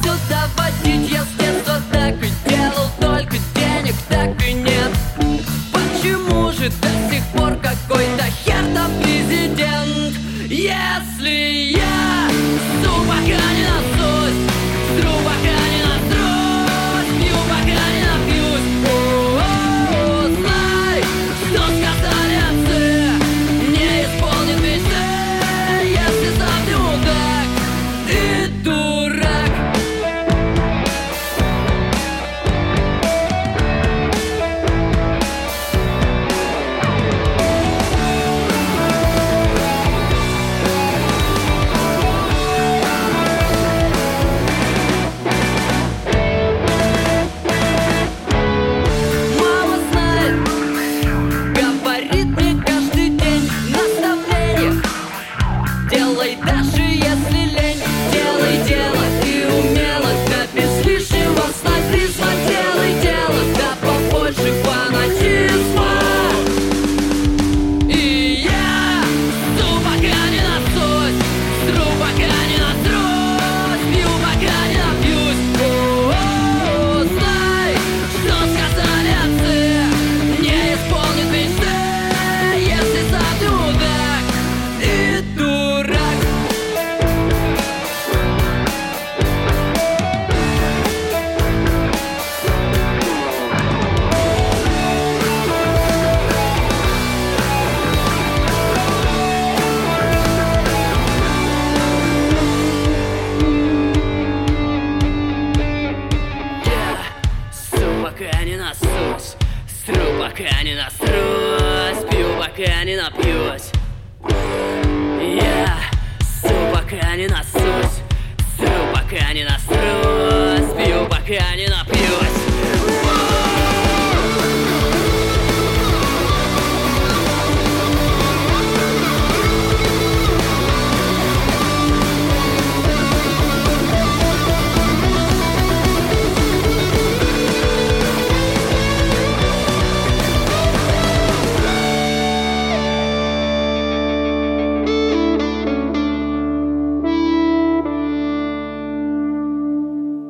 сюда водить, я с детства так и делал, только денег так и нет. Почему же до сих пор какой-то хер там президент? Если я с пока не насусь, стру пока не наструсь, пью пока не напьюсь. О-о-о, знай, что сказали отцы, не исполнит мечты, если сам не мудак и дурак. Мама знает, говорит мне каждый день наставление: делай даже если лень, делай дело и умело, да без лишнего снобизма. Делай дело, да побольше фанатизма. И я стру пока не насусь, стру пока не наструсь, пью пока не напьюсь. О-о-о, знай, что сказали отцы, не исполнит мечты, если сам ты мудак и дурак. Я сру пока не насусь, сру пока не наструсь, пью пока не напьюсь. Я сру пока не насусь, сру пока не наструсь, пью пока не напьюсь.